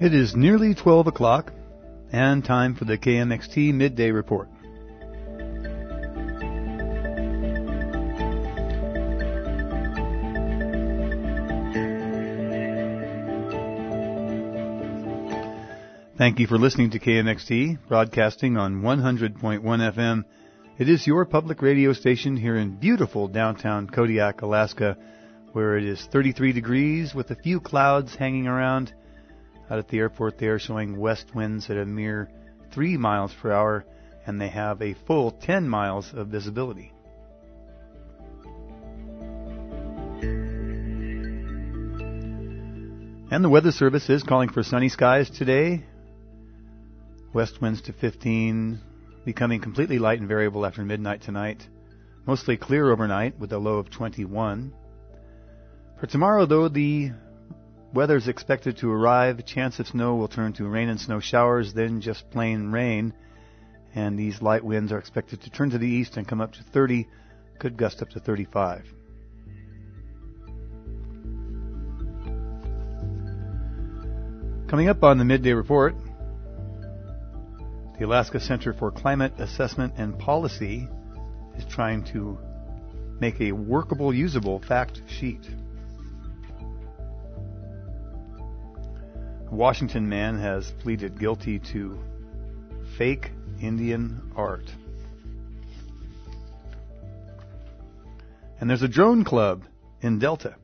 It is nearly 12 o'clock and time for the KMXT Midday Report. Thank you for listening to KMXT, broadcasting on 100.1 FM. It is your public radio station here in beautiful downtown Kodiak, Alaska, where it is 33 degrees with a few clouds hanging around. Out at the airport, they are showing west winds at a mere 3 miles per hour, and they have a full 10 miles of visibility. And the Weather Service is calling for sunny skies today. West winds to 15, becoming completely light and variable after midnight tonight. Mostly clear overnight with a low of 21. For tomorrow, though, the weather is expected to arrive. A chance of snow will turn to rain and snow showers, then just plain rain. And these light winds are expected to turn to the east and come up to 30, could gust up to 35. Coming up on the Midday Report, the Alaska Center for Climate Assessment and Policy is trying to make a workable, usable fact sheet. A Washington man has pleaded guilty to fake Indian art. And there's a drone club in Delta.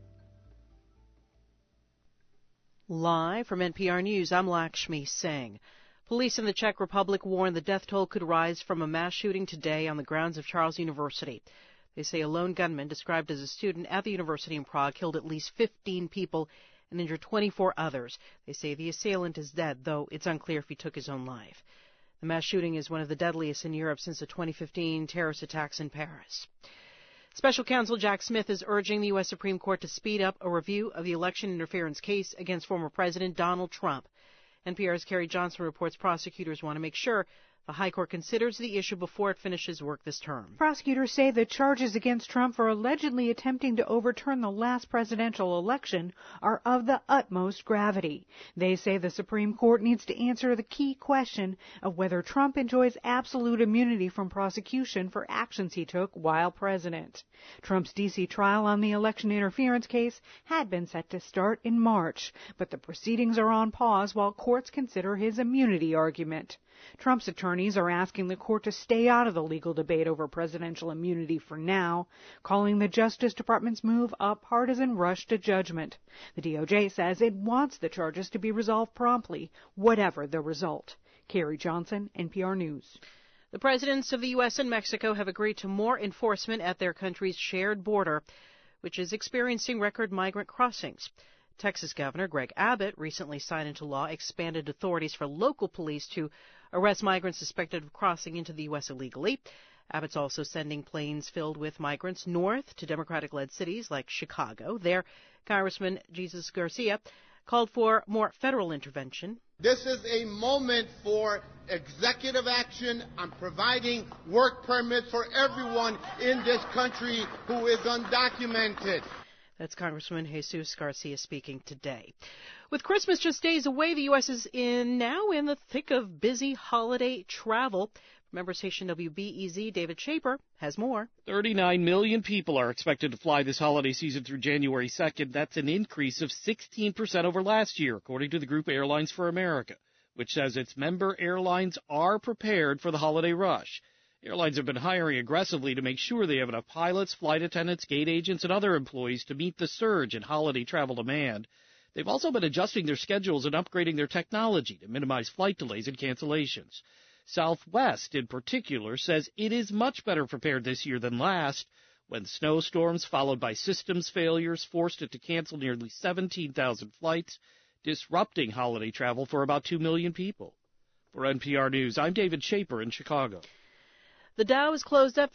Live from NPR News, I'm Lakshmi Singh. Police in the Czech Republic warn the death toll could rise from a mass shooting today on the grounds of Charles University. They say a lone gunman, described as a student at the university in Prague, killed at least 15 people and injured 24 others. They say the assailant is dead, though it's unclear if he took his own life. The mass shooting is one of the deadliest in Europe since the 2015 terrorist attacks in Paris. Special counsel Jack Smith is urging the U.S. Supreme Court to speed up a review of the election interference case against former President Donald Trump. NPR's Carrie Johnson reports prosecutors want to make sure the High Court considers the issue before it finishes work this term. Prosecutors say the charges against Trump for allegedly attempting to overturn the last presidential election are of the utmost gravity. They say the Supreme Court needs to answer the key question of whether Trump enjoys absolute immunity from prosecution for actions he took while president. Trump's D.C. trial on the election interference case had been set to start in March, but the proceedings are on pause while courts consider his immunity argument. Trump's attorneys are asking the court to stay out of the legal debate over presidential immunity for now, calling the Justice Department's move a partisan rush to judgment. The DOJ says it wants the charges to be resolved promptly, whatever the result. Carrie Johnson, NPR News. The presidents of the U.S. and Mexico have agreed to more enforcement at their country's shared border, which is experiencing record migrant crossings. Texas Governor Greg Abbott recently signed into law expanded authorities for local police to arrest migrants suspected of crossing into the U.S. illegally. Abbott's also sending planes filled with migrants north to Democratic-led cities like Chicago. There, Congressman Jesus Garcia called for more federal intervention. This is a moment for executive action on providing work permits for everyone in this country who is undocumented. That's Congressman Jesus Garcia speaking today. With Christmas just days away, the U.S. is now in the thick of busy holiday travel. Member station WBEZ David Shaper has more. 39 million people are expected to fly this holiday season through January 2nd. That's an increase of 16% over last year, according to the group Airlines for America, which says its member airlines are prepared for the holiday rush. Airlines have been hiring aggressively to make sure they have enough pilots, flight attendants, gate agents, and other employees to meet the surge in holiday travel demand. They've also been adjusting their schedules and upgrading their technology to minimize flight delays and cancellations. Southwest, in particular, says it is much better prepared this year than last, when snowstorms followed by systems failures forced it to cancel nearly 17,000 flights, disrupting holiday travel for about 2 million people. For NPR News, I'm David Shaper in Chicago. The Dow is closed up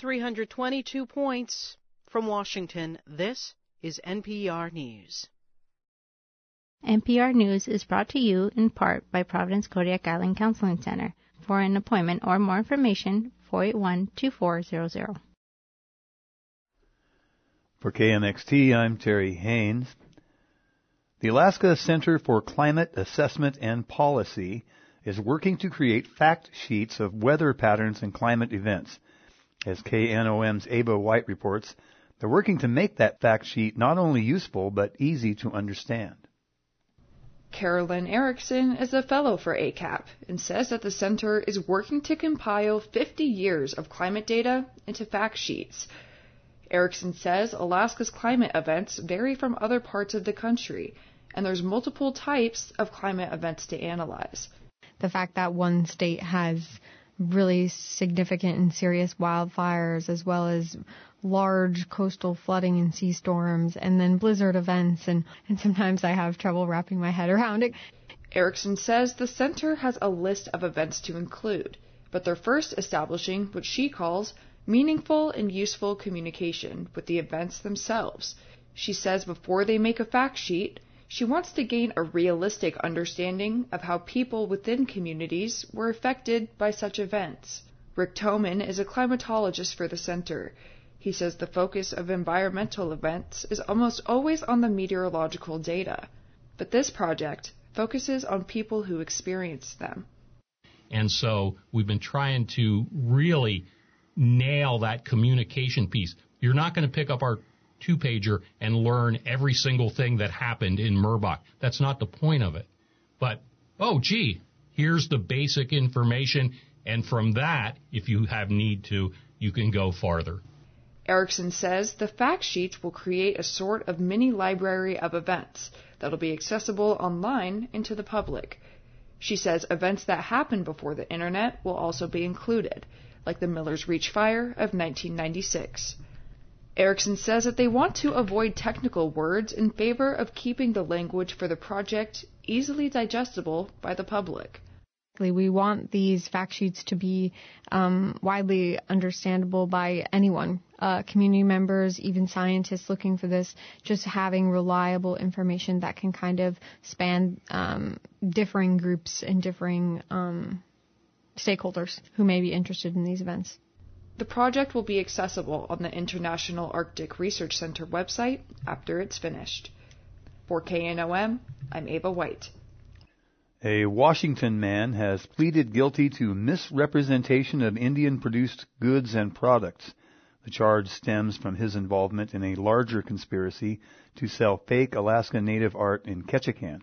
322 points. From Washington, this is NPR News. NPR News is brought to you in part by Providence Kodiak Island Counseling Center. For an appointment or more information, 481-2400. For KMXT, I'm Terry Haynes. The Alaska Center for Climate Assessment and Policy is working to create fact sheets of weather patterns and climate events. As KNOM's Ava White reports, they're working to make that fact sheet not only useful but easy to understand. Carolyn Erickson is a fellow for ACAP and says that the center is working to compile 50 years of climate data into fact sheets. Erickson says Alaska's climate events vary from other parts of the country, and there's multiple types of climate events to analyze. The fact that one state has really significant and serious wildfires, as well as large coastal flooding and sea storms, and then blizzard events, and sometimes I have trouble wrapping my head around it. Erickson says the center has a list of events to include, but they're first establishing what she calls meaningful and useful communication with the events themselves. She says before they make a fact sheet, she wants to gain a realistic understanding of how people within communities were affected by such events. Rick Toman is a climatologist for the center. He says the focus of environmental events is almost always on the meteorological data, but this project focuses on people who experience them. And so we've been trying to really nail that communication piece. You're not going to pick up our two-pager and learn every single thing that happened in Merbach. That's not the point of it. But, here's the basic information, and from that, if you have need to, you can go farther. Erickson says the fact sheets will create a sort of mini library of events that'll be accessible online and to the public. She says events that happened before the internet will also be included, like the Miller's Reach Fire of 1996. Erickson says that they want to avoid technical words in favor of keeping the language for the project easily digestible by the public. We want these fact sheets to be widely understandable by anyone, community members, even scientists looking for this, just having reliable information that can kind of span differing groups and differing stakeholders who may be interested in these events. The project will be accessible on the International Arctic Research Center website after it's finished. For KNOM, I'm Ava White. A Washington man has pleaded guilty to misrepresentation of Indian-produced goods and products. The charge stems from his involvement in a larger conspiracy to sell fake Alaska Native art in Ketchikan.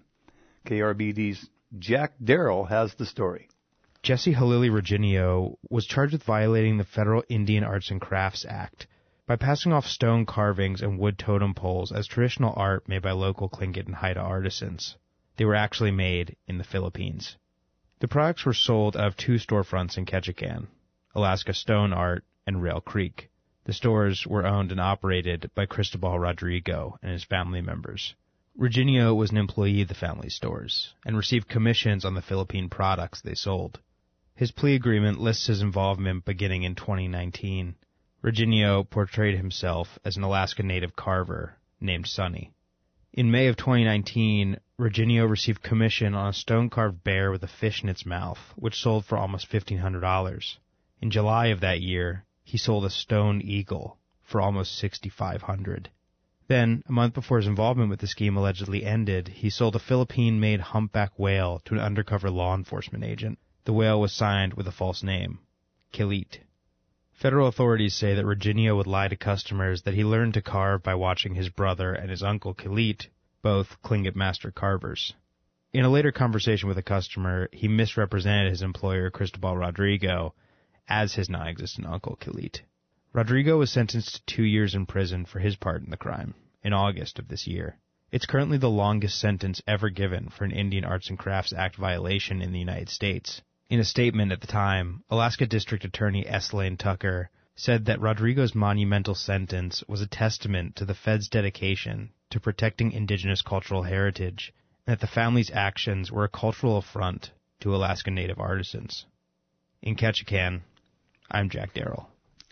KRBD's Jack Darrell has the story. Jesse Halili Reginio was charged with violating the Federal Indian Arts and Crafts Act by passing off stone carvings and wood totem poles as traditional art made by local Tlingit and Haida artisans. They were actually made in the Philippines. The products were sold out of two storefronts in Ketchikan, Alaska Stone Art and Rail Creek. The stores were owned and operated by Cristobal Rodrigo and his family members. Reginio was an employee of the family stores and received commissions on the Philippine products they sold. His plea agreement lists his involvement beginning in 2019. Reginio portrayed himself as an Alaska Native carver named Sonny. In May of 2019, Reginio received commission on a stone-carved bear with a fish in its mouth, which sold for almost $1,500. In July of that year, he sold a stone eagle for almost $6,500. Then, a month before his involvement with the scheme allegedly ended, he sold a Philippine-made humpback whale to an undercover law enforcement agent. The whale was signed with a false name, Kilit. Federal authorities say that Reginio would lie to customers that he learned to carve by watching his brother and his uncle Kilit, both Tlingit master carvers. In a later conversation with a customer, he misrepresented his employer, Cristobal Rodrigo, as his non-existent uncle Kilit. Rodrigo was sentenced to 2 years in prison for his part in the crime in August of this year. It's currently the longest sentence ever given for an Indian Arts and Crafts Act violation in the United States. In a statement at the time, Alaska District Attorney S. Lane Tucker said that Rodrigo's monumental sentence was a testament to the Fed's dedication to protecting indigenous cultural heritage, and that the family's actions were a cultural affront to Alaska Native artisans. In Ketchikan, I'm Jack Darrell.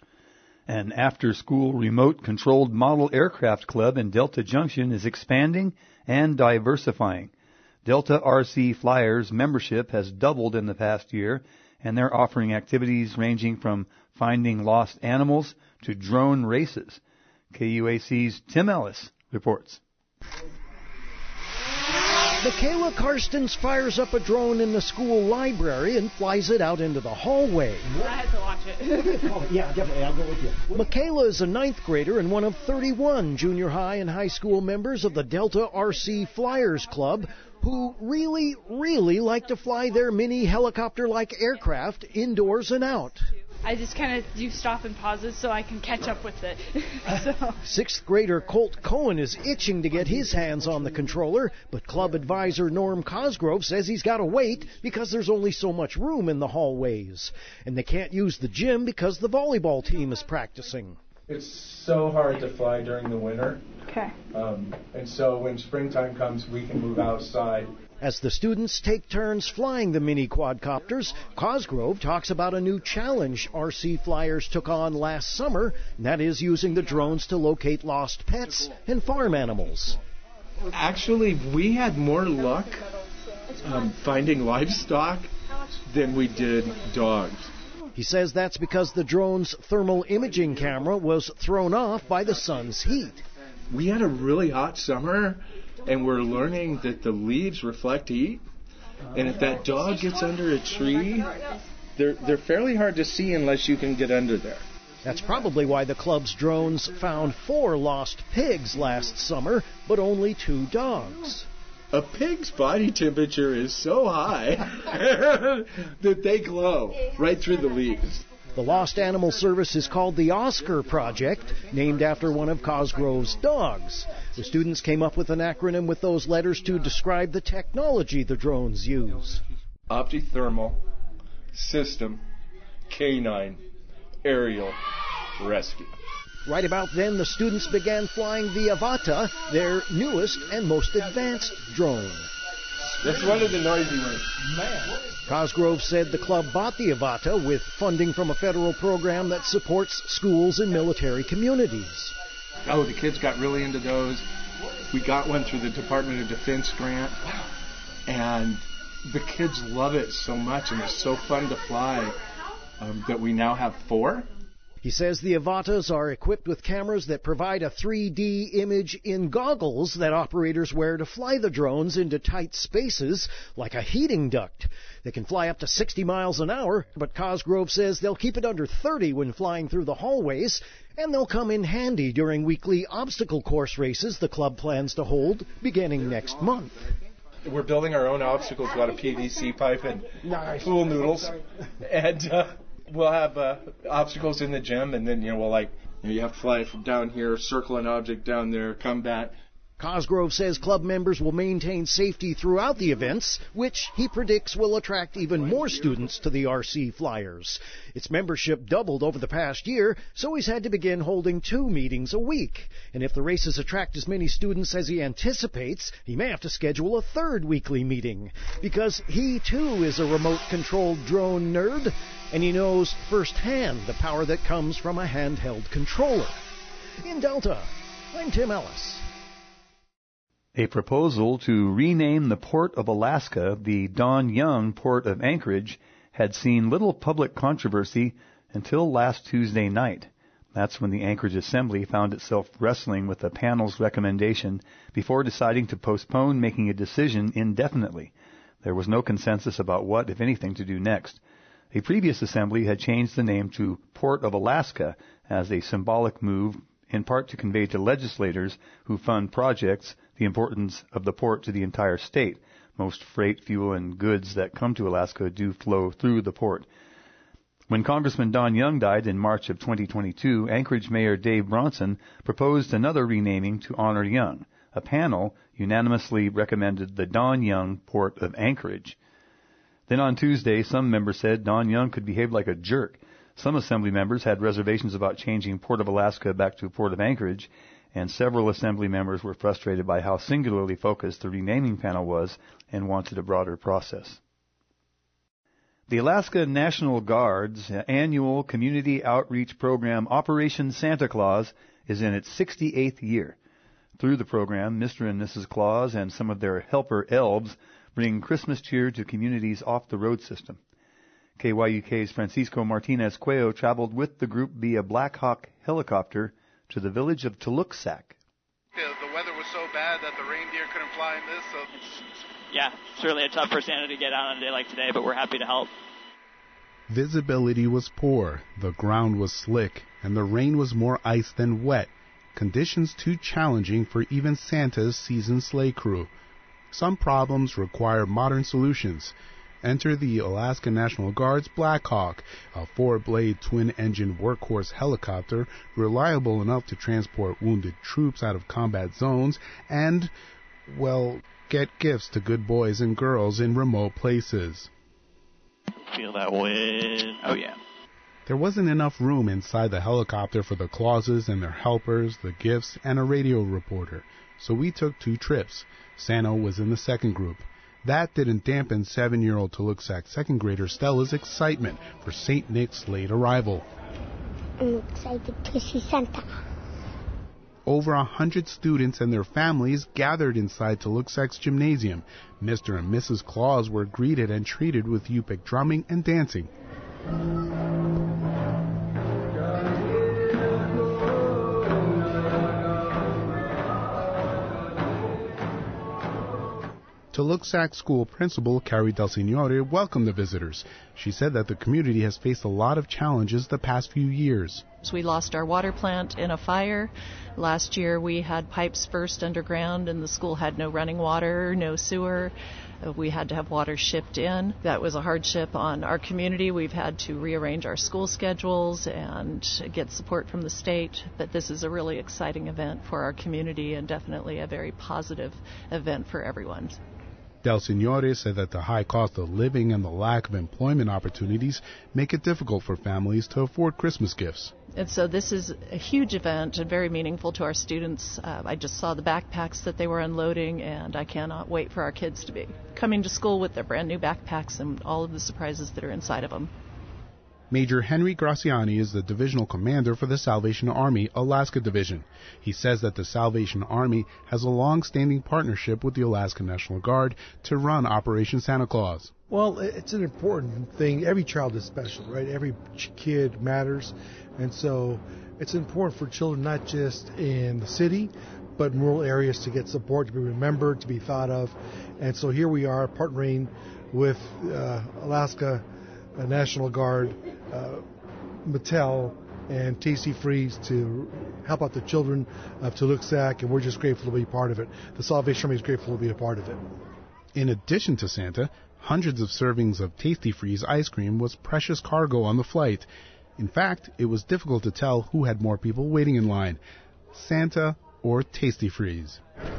An after-school remote-controlled model aircraft club in Delta Junction is expanding and diversifying. Delta RC Flyers membership has doubled in the past year, and they're offering activities ranging from finding lost animals to drone races. KUAC's Tim Ellis reports. Michaela Karstens fires up a drone in the school library and flies it out into the hallway. I had to watch it. Yeah, definitely. I'll go with you. Michaela is a 9th grader and one of 31 junior high and high school members of the Delta RC Flyers Club who really, really like to fly their mini helicopter-like aircraft indoors and out. I just kind of do stop and pauses so I can catch up with it. 6th grader Colt Cohen is itching to get his hands on the controller, but club advisor Norm Cosgrove says he's got to wait because there's only so much room in the hallways. And they can't use the gym because the volleyball team is practicing. It's so hard to fly during the winter. Okay. And so when springtime comes, we can move outside. As the students take turns flying the mini quadcopters, Cosgrove talks about a new challenge RC Flyers took on last summer, and that is using the drones to locate lost pets and farm animals. Actually, we had more luck finding livestock than we did dogs. He says that's because the drone's thermal imaging camera was thrown off by the sun's heat. We had a really hot summer, and we're learning that the leaves reflect heat. And if that dog gets under a tree, they're fairly hard to see unless you can get under there. That's probably why the club's drones found 4 lost pigs last summer, but only 2 dogs. A pig's body temperature is so high that they glow right through the leaves. The Lost Animal Service is called the Oscar Project, named after one of Cosgrove's dogs. The students came up with an acronym with those letters to describe the technology the drones use. Optithermal System Canine Aerial Rescue. Right about then, the students began flying the Avata, their newest and most advanced drone. That's one of the noisy ones. Man. Cosgrove said the club bought the Avata with funding from a federal program that supports schools and military communities. Oh, the kids got really into those. We got one through the Department of Defense grant. And the kids love it so much, and it's so fun to fly that we now have 4. He says the Avatas are equipped with cameras that provide a 3D image in goggles that operators wear to fly the drones into tight spaces like a heating duct. They can fly up to 60 miles an hour, but Cosgrove says they'll keep it under 30 when flying through the hallways, and they'll come in handy during weekly obstacle course races the club plans to hold beginning next month. We're building our own obstacles out of PVC pipe and pool noodles, and we'll have obstacles in the gym, and then you have to fly from down here, circle an object down there, come back. Cosgrove says club members will maintain safety throughout the events, which he predicts will attract even more students to the RC Flyers. Its membership doubled over the past year, so he's had to begin holding 2 meetings a week. And if the races attract as many students as he anticipates, he may have to schedule a 3rd weekly meeting, because he too is a remote-controlled drone nerd, and he knows firsthand the power that comes from a handheld controller. In Delta, I'm Tim Ellis. A proposal to rename the Port of Alaska the Don Young Port of Anchorage had seen little public controversy until last Tuesday night. That's when the Anchorage Assembly found itself wrestling with the panel's recommendation before deciding to postpone making a decision indefinitely. There was no consensus about what, if anything, to do next. A previous assembly had changed the name to Port of Alaska as a symbolic move, in part to convey to legislators who fund projects the importance of the port to the entire state. Most freight, fuel, and goods that come to Alaska do flow through the port. When Congressman Don Young died in March of 2022, Anchorage Mayor Dave Bronson proposed another renaming to honor Young. A panel unanimously recommended the Don Young Port of Anchorage. Then on Tuesday, some members said Don Young could behave like a jerk. Some assembly members had reservations about changing Port of Alaska back to Port of Anchorage, and several assembly members were frustrated by how singularly focused the renaming panel was and wanted a broader process. The Alaska National Guard's annual community outreach program, Operation Santa Claus, is in its 68th year. Through the program, Mr. and Mrs. Claus and some of their helper elves bring Christmas cheer to communities off the road system. KYUK's Francisco Martinez Cuello traveled with the group via Black Hawk helicopter to the village of Tuluksak. The weather was so bad that the reindeer couldn't fly in this, so yeah, certainly a tough for Santa to get out on a day like today, but we're happy to help. Visibility was poor, the ground was slick, and the rain was more ice than wet, conditions too challenging for even Santa's seasoned sleigh crew. Some problems require modern solutions. Enter the Alaska National Guard's Black Hawk, a 4-blade twin-engine workhorse helicopter reliable enough to transport wounded troops out of combat zones and, well, get gifts to good boys and girls in remote places. Feel that wind. Oh, yeah. There wasn't enough room inside the helicopter for the Clauses and their helpers, the gifts, and a radio reporter, so we took 2 trips. Santa was in the second group. That didn't dampen 7-year-old Toluxac second grader Stella's excitement for St. Nick's late arrival. I'm excited to see Santa. Over 100 students and their families gathered inside Toluxac's gymnasium. Mr. and Mrs. Claus were greeted and treated with Yupik drumming and dancing. Toluxac school principal Carrie Del Signore welcomed the visitors. She said that the community has faced a lot of challenges the past few years. So we lost our water plant in a fire. Last year we had pipes burst underground and the school had no running water, no sewer. We had to have water shipped in. That was a hardship on our community. We've had to rearrange our school schedules and get support from the state. But this is a really exciting event for our community and definitely a very positive event for everyone. Del Signore said that the high cost of living and the lack of employment opportunities make it difficult for families to afford Christmas gifts. And so this is a huge event and very meaningful to our students. I just saw the backpacks that they were unloading, and I cannot wait for our kids to be coming to school with their brand new backpacks and all of the surprises that are inside of them. Major Henry Graciani is the divisional commander for the Salvation Army Alaska Division. He says that the Salvation Army has a long-standing partnership with the Alaska National Guard to run Operation Santa Claus. Well, it's an important thing. Every child is special, right? Every kid matters. And so it's important for children not just in the city, but in rural areas to get support, to be remembered, to be thought of. And so here we are partnering with Alaska National Guard, Mattel, and Tastee-Freez to help out the children of Toluxac, and we're just grateful to be part of it. The Salvation Army is grateful to be a part of it. In addition to Santa, hundreds of servings of Tastee-Freez ice cream was precious cargo on the flight. In fact, it was difficult to tell who had more people waiting in line, Santa or Tastee-Freez.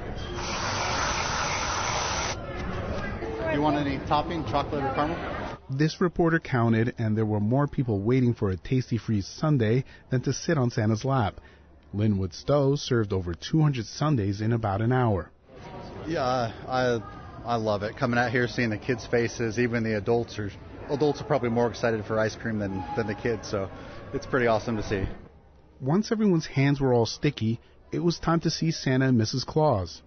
You want any topping, chocolate or caramel? This reporter counted, and there were more people waiting for a Tastee-Freez sundae than to sit on Santa's lap. Linwood Stowe served over 200 sundaes in about an hour. Yeah, I love it. Coming out here, seeing the kids' faces, even the adults are probably more excited for ice cream than the kids, so it's pretty awesome to see. Once everyone's hands were all sticky, it was time to see Santa and Mrs. Claus.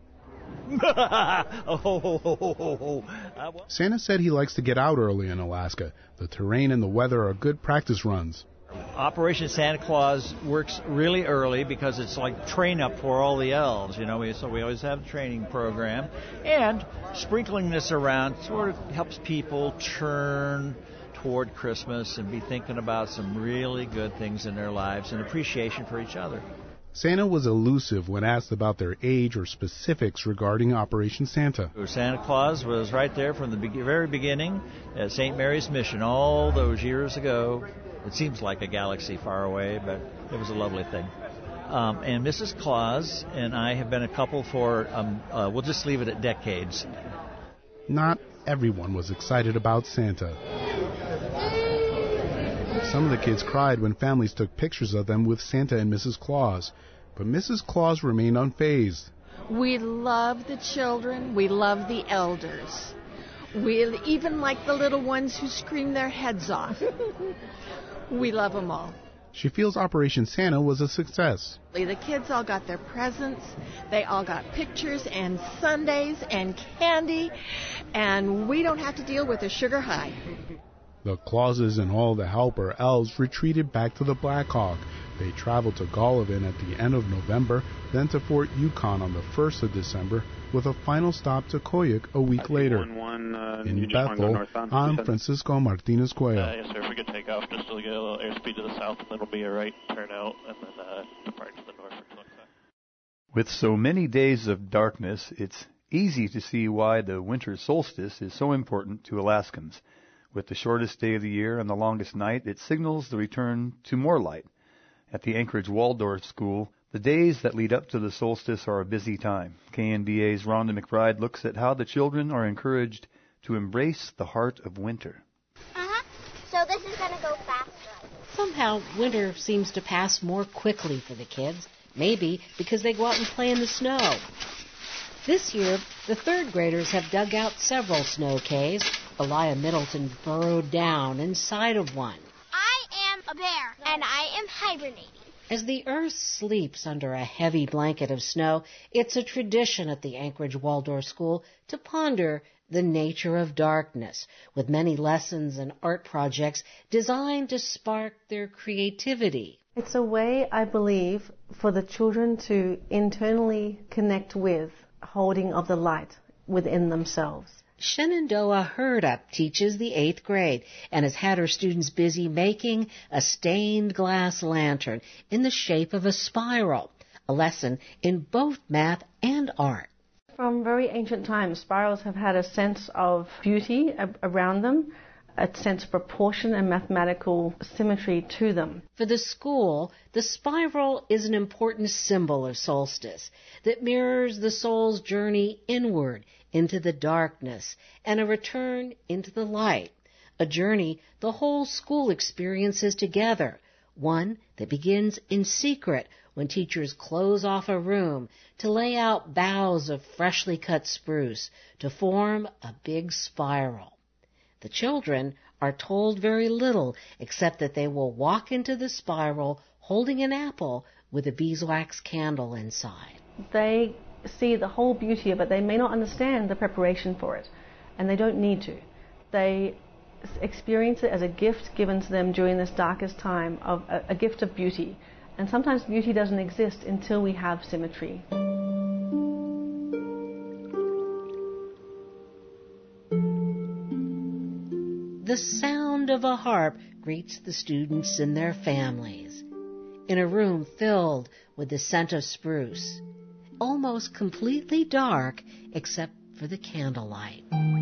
Santa said he likes to get out early in Alaska. The terrain and the weather are good practice runs. Operation Santa Claus works really early because it's like train up for all the elves, so we always have a training program. And sprinkling this around sort of helps people turn toward Christmas and be thinking about some really good things in their lives and appreciation for each other. Santa was elusive when asked about their age or specifics regarding Operation Santa. Santa Claus was right there from the very beginning at St. Mary's Mission all those years ago. It seems like a galaxy far away, but it was a lovely thing. And Mrs. Claus and I have been a couple for, we'll just leave it at decades. Not everyone was excited about Santa. Some of the kids cried when families took pictures of them with Santa and Mrs. Claus, but Mrs. Claus remained unfazed. We love the children. We love the elders. We even like the little ones who scream their heads off. We love them all. She feels Operation Santa was a success. The kids all got their presents. They all got pictures and sundaes and candy, and we don't have to deal with a sugar high. The Clauses and all the helper elves retreated back to the Black Hawk, They travel to Golovin at the end of November, then to Fort Yukon on the 1st of December, with a final stop to Koyuk a week later. In Bethel, I'm Francisco Martinez Cuello. Yes, sir. If we could take off just to get a little airspeed to the south, and then it'll be a right turnout, and then depart to the north. With so many days of darkness, it's easy to see why the winter solstice is so important to Alaskans. With the shortest day of the year and the longest night, it signals the return to more light. At the Anchorage Waldorf School, the days that lead up to the solstice are a busy time. KNBA's Rhonda McBride looks at how the children are encouraged to embrace the heart of winter. So this is going to go faster. Somehow, winter seems to pass more quickly for the kids, maybe because they go out and play in the snow. This year, the third graders have dug out several snow caves. Elia Middleton burrowed down inside of one. I am a bear, and I am hibernating. As the earth sleeps under a heavy blanket of snow, it's a tradition at the Anchorage Waldorf School to ponder the nature of darkness, with many lessons and art projects designed to spark their creativity. It's a way, I believe, for the children to internally connect with holding of the light within themselves. Shenandoah Hurdup teaches the 8th grade and has had her students busy making a stained glass lantern in the shape of a spiral, a lesson in both math and art. From very ancient times, spirals have had a sense of beauty around them, a sense of proportion and mathematical symmetry to them. For the school, the spiral is an important symbol of solstice that mirrors the soul's journey inward into the darkness and a return into the light, a journey the whole school experiences together, one that begins in secret when teachers close off a room to lay out boughs of freshly cut spruce to form a big spiral. The children are told very little except that they will walk into the spiral holding an apple with a beeswax candle inside. They see the whole beauty of it. They may not understand the preparation for it, and they don't need to. They experience it as a gift given to them during this darkest time, of a gift of beauty. And sometimes beauty doesn't exist until we have symmetry. The sound of a harp greets the students and their families. In a room filled with the scent of spruce, almost completely dark except for the candlelight.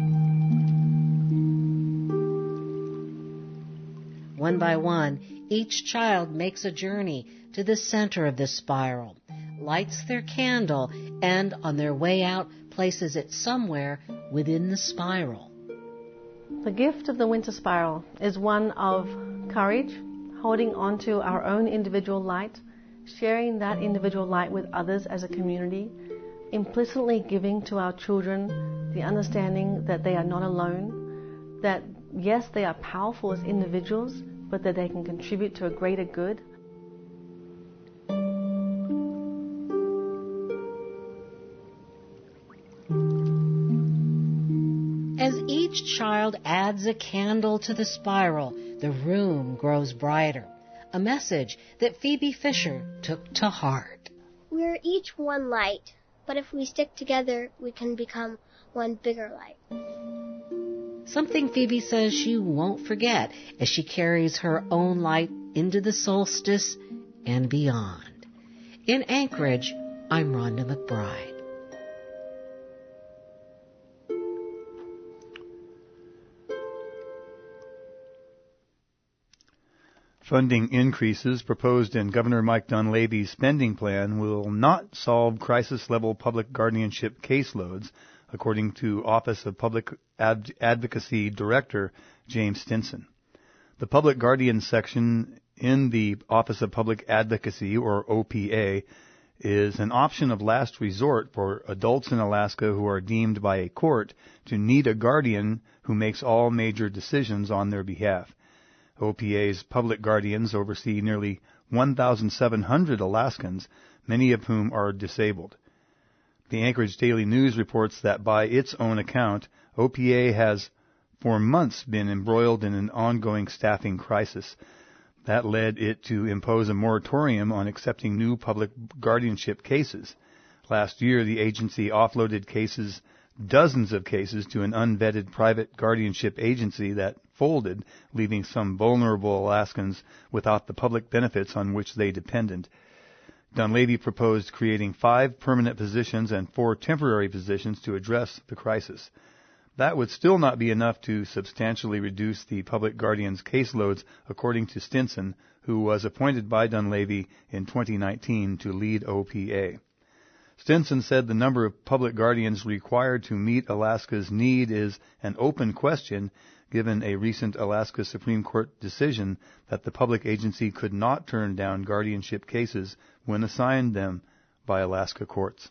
One by one, each child makes a journey to the center of the spiral, lights their candle, and on their way out places it somewhere within the spiral. The gift of the winter spiral is one of courage, holding on to our own individual light, sharing that individual light with others as a community, implicitly giving to our children the understanding that they are not alone, that yes, they are powerful as individuals, but that they can contribute to a greater good. As each child adds a candle to the spiral, the room grows brighter, a message that Phoebe Fisher took to heart. We're each one light, but if we stick together, we can become one bigger light. Something Phoebe says she won't forget as she carries her own light into the solstice and beyond. In Anchorage, I'm Rhonda McBride. Funding increases proposed in Governor Mike Dunleavy's spending plan will not solve crisis-level public guardianship caseloads, according to Office of Public Advocacy Director James Stinson. The Public Guardian section in the Office of Public Advocacy, or OPA, is an option of last resort for adults in Alaska who are deemed by a court to need a guardian who makes all major decisions on their behalf. OPA's public guardians oversee nearly 1,700 Alaskans, many of whom are disabled. The Anchorage Daily News reports that by its own account, OPA has for months been embroiled in an ongoing staffing crisis. That led it to impose a moratorium on accepting new public guardianship cases. Last year, the agency offloaded dozens of cases, to an unvetted private guardianship agency that folded, leaving some vulnerable Alaskans without the public benefits on which they depended. Dunleavy proposed creating 5 permanent positions and 4 temporary positions to address the crisis. That would still not be enough to substantially reduce the public guardians' caseloads, according to Stinson, who was appointed by Dunleavy in 2019 to lead OPA. Stinson said the number of public guardians required to meet Alaska's need is an open question, given a recent Alaska Supreme Court decision that the public agency could not turn down guardianship cases when assigned them by Alaska courts.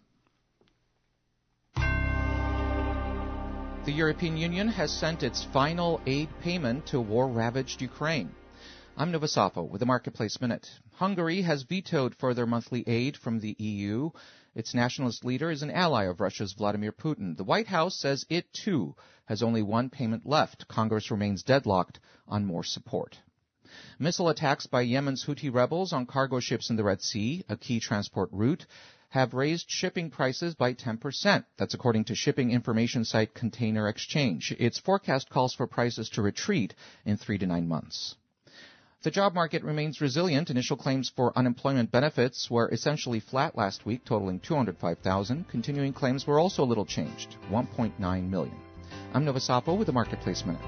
The European Union has sent its final aid payment to war-ravaged Ukraine. I'm Novosapo with the Marketplace Minute. Hungary has vetoed further monthly aid from the EU. Its nationalist leader is an ally of Russia's Vladimir Putin. The White House says it, too, has only one payment left. Congress remains deadlocked on more support. Missile attacks by Yemen's Houthi rebels on cargo ships in the Red Sea, a key transport route, have raised shipping prices by 10%. That's according to shipping information site Container Exchange. Its forecast calls for prices to retreat in 3 to 9 months. The job market remains resilient. Initial claims for unemployment benefits were essentially flat last week, totaling 205,000. Continuing claims were also a little changed, 1.9 million. I'm Novosapo with the Marketplace Minute.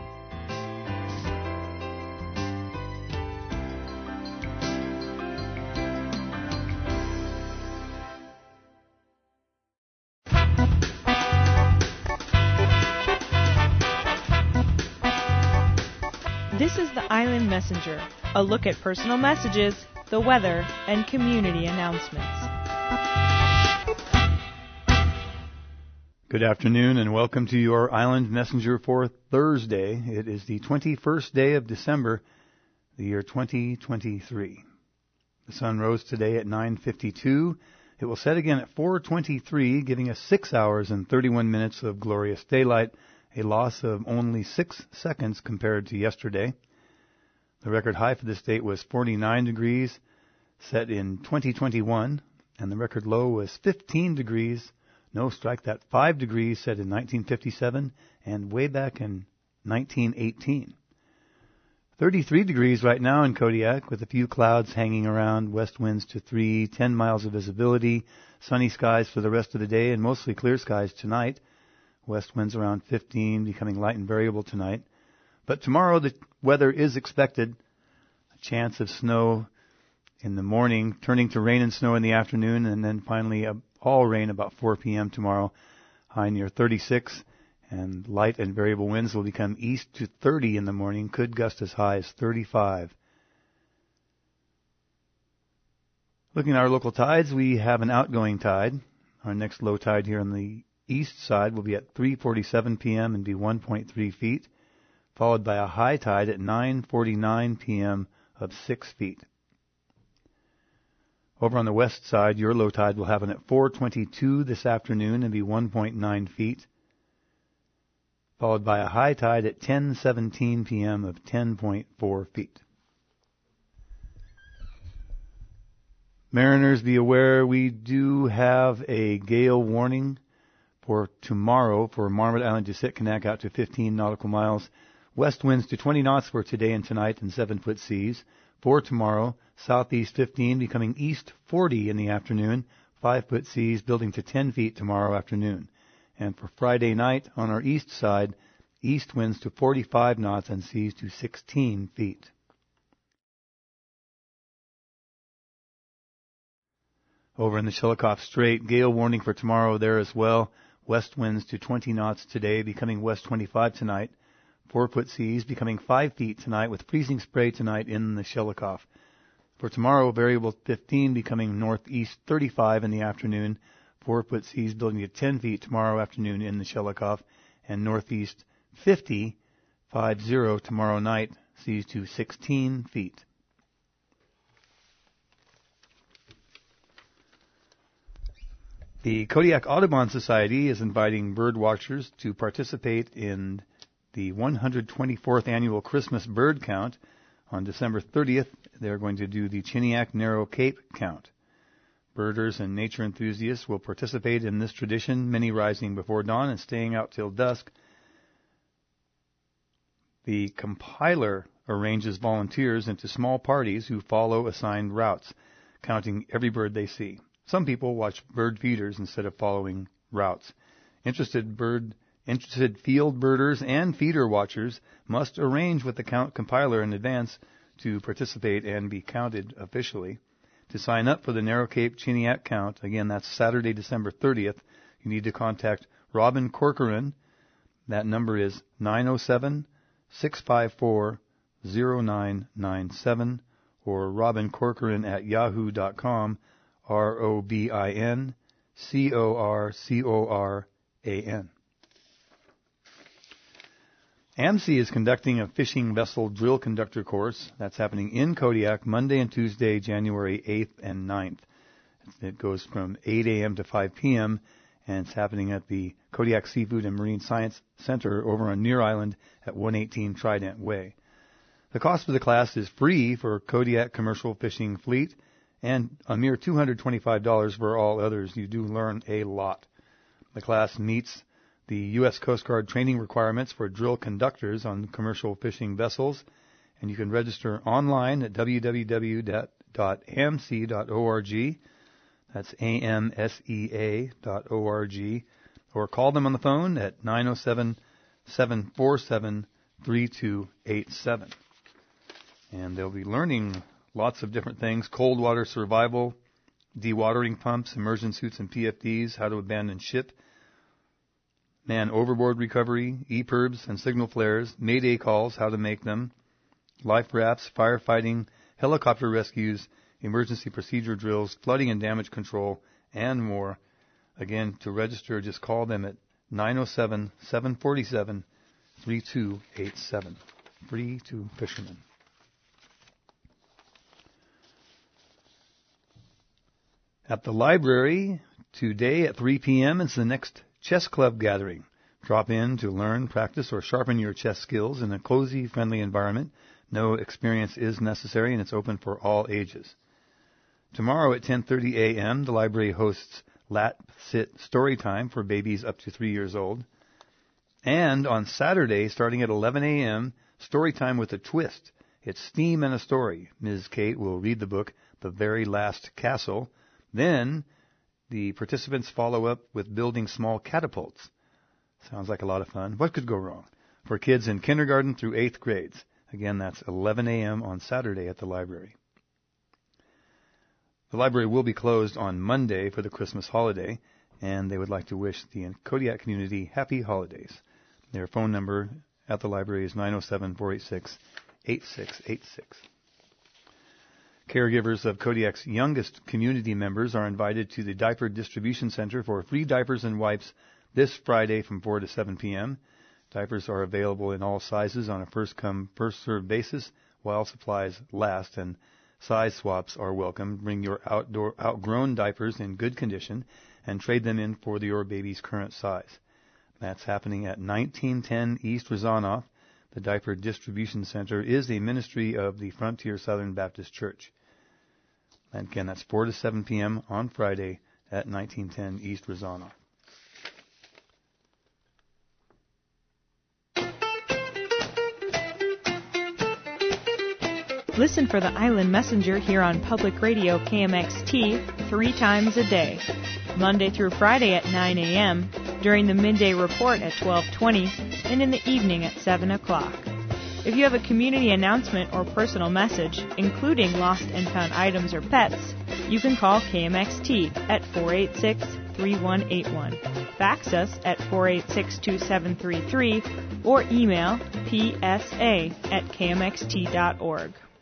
This is the Island Messenger, a look at personal messages, the weather, and community announcements. Good afternoon and welcome to your Island Messenger for Thursday. It is the 21st day of December, the year 2023. The sun rose today at 9:52. It will set again at 4:23, giving us 6 hours and 31 minutes of glorious daylight, a loss of only 6 seconds compared to yesterday. The record high for this date was 49 degrees, set in 2021, and the record low was 15 degrees. No, strike that, 5 degrees, set in 1957, and way back in 1918. 33 degrees right now in Kodiak, with a few clouds hanging around, west winds to 3, 10 miles of visibility, sunny skies for the rest of the day, and mostly clear skies tonight. West winds around 15, becoming light and variable tonight. But tomorrow the weather is expected. A chance of snow in the morning, turning to rain and snow in the afternoon, and then finally all rain about 4 p.m. tomorrow. High near 36, and light and variable winds will become east to 30 in the morning, could gust as high as 35. Looking at our local tides, we have an outgoing tide. Our next low tide here on the east side will be at 3:47 p.m. and be 1.3 feet, followed by a high tide at 9:49 p.m. of 6 feet. Over on the west side, your low tide will happen at 4:22 this afternoon and be 1.9 feet, followed by a high tide at 10:17 p.m. of 10.4 feet. Mariners, be aware we do have a gale warning for tomorrow for Marmot Island to Sitkinak out to 15 nautical miles. West winds to 20 knots for today and tonight and 7-foot seas. For tomorrow, southeast 15 becoming east 40 in the afternoon, 5-foot seas building to 10 feet tomorrow afternoon. And for Friday night on our east side, east winds to 45 knots and seas to 16 feet. Over in the Shelikof Strait, gale warning for tomorrow there as well. West winds to 20 knots today, becoming west 25 tonight. 4-foot seas becoming 5 feet tonight with freezing spray tonight in the Shelikof. For tomorrow, variable 15 becoming northeast 35 in the afternoon. 4-foot seas building to 10 feet tomorrow afternoon in the Shelikof. And northeast 50 tomorrow night, seas to 16 feet. The Kodiak Audubon Society is inviting bird watchers to participate in the 124th annual Christmas bird count On December 30th, they're going to do the Chiniac Narrow Cape Count. Birders and nature enthusiasts will participate in this tradition, many rising before dawn and staying out till dusk. The compiler arranges volunteers into small parties who follow assigned routes, counting every bird they see. Some people watch bird feeders instead of following routes. Interested field birders and feeder watchers must arrange with the count compiler in advance to participate and be counted officially. To sign up for the Narrow Cape Chiniac Count, again, that's Saturday, December 30th, you need to contact Robin Corcoran. That number is 907-654-0997 or robincorcoran@yahoo.com, ROBINCORCORAN. AMSI is conducting a fishing vessel drill conductor course. That's happening in Kodiak Monday and Tuesday, January 8th and 9th. It goes from 8 a.m. to 5 p.m., and it's happening at the Kodiak Seafood and Marine Science Center over on Near Island at 118 Trident Way. The cost of the class is free for Kodiak Commercial Fishing Fleet and a mere $225 for all others. You do learn a lot. The class meets the U.S. Coast Guard training requirements for drill conductors on commercial fishing vessels, and you can register online at www.amsea.org. That's AMSEA.org, or call them on the phone at 907-747-3287. And they'll be learning lots of different things: cold water survival, dewatering pumps, immersion suits and PFDs, how to abandon ship, man overboard recovery, EPIRBs and signal flares, mayday calls, how to make them, life rafts, firefighting, helicopter rescues, emergency procedure drills, flooding and damage control, and more. Again, to register, just call them at 907-747-3287. Free to fishermen. At the library today at 3 p.m. is the next Chess Club gathering. Drop in to learn, practice, or sharpen your chess skills in a cozy, friendly environment. No experience is necessary, and it's open for all ages. Tomorrow at 10:30 a.m., the library hosts Lat Sit Story Time for babies up to 3 years old. And on Saturday, starting at 11 a.m., Story Time with a Twist. It's Steam and a Story. Ms. Kate will read the book, The Very Last Castle. Then the participants follow up with building small catapults. Sounds like a lot of fun. What could go wrong? For kids in kindergarten through 8th grades. Again, that's 11 a.m. on Saturday at the library. The library will be closed on Monday for the Christmas holiday, and they would like to wish the Kodiak community happy holidays. Their phone number at the library is 907-486-8686. Caregivers of Kodiak's youngest community members are invited to the Diaper Distribution Center for free diapers and wipes this Friday from 4 to 7 p.m. Diapers are available in all sizes on a first-come, first-served basis while supplies last, and size swaps are welcome. Bring your outgrown diapers in good condition and trade them in for your baby's current size. That's happening at 1910 East Rezanoff. The Diaper Distribution Center is a ministry of the Frontier Southern Baptist Church. And again, that's 4 to 7 p.m. on Friday at 1910 East Rezanoff. Listen for the Island Messenger here on Public Radio KMXT 3 times a day, Monday through Friday at 9 a.m., during the midday report at 12:20, and in the evening at 7 o'clock. If you have a community announcement or personal message, including lost and found items or pets, you can call KMXT at 486-3181, fax us at 486-2733, or email psa@kmxt.org.